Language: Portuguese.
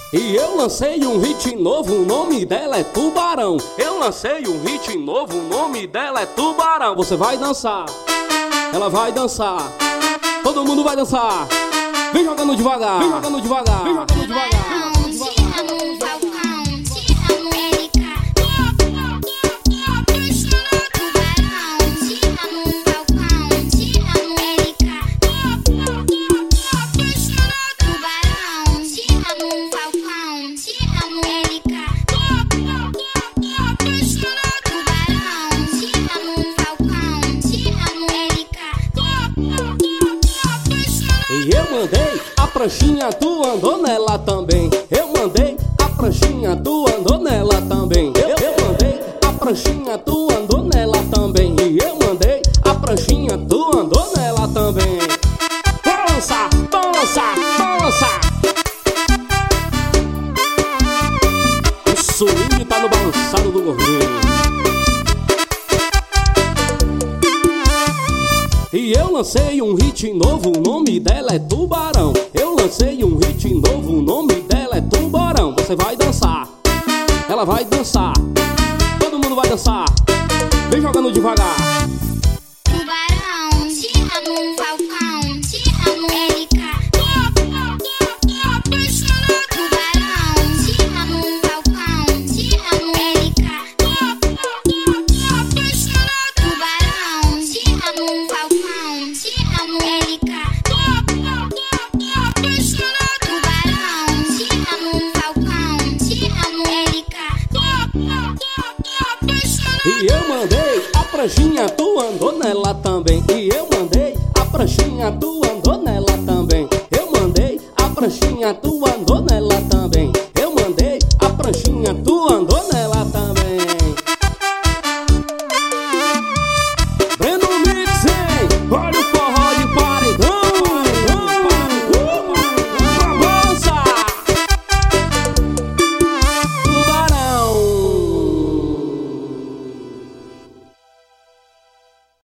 E eu lancei um hit novo, o nome dela é Tubarão. Eu lancei um hit novo, o nome dela é Tubarão. Você vai dançar, ela vai dançar, todo mundo vai dançar. Vem jogando devagar, vem jogando devagar, vem jogando devagar. E eu mandei a pranchinha, tu andou nela também. Eu mandei a pranchinha, tu andou nela também. Eu mandei a pranchinha, tu andou nela também. E eu mandei a pranchinha, tu andou nela também. Balança, balança, balança. O swing tá no balançado do gordinho. E eu lancei um hit novo, o nome dela é Tubarão. Eu lancei um hit novo, o nome dela é Tubarão. Você vai dançar, ela vai dançar, todo mundo vai dançar. Vem jogando devagar. Tubarão, te amo, Falcão, te amo, Erika. Tubarão, te amo, Falcão, te amo, Erika. Tubarão, te amo, Falcão, te amo, Erika. Tubarão, te amo, Falcão, te amo, Erika. E eu mandei a pranchinha, tu andou nela também. E eu mandei a pranchinha, tu andou nela também. Eu mandei a pranchinha, tu andou nela também. Eu mandei a pranchinha, tu andou nela.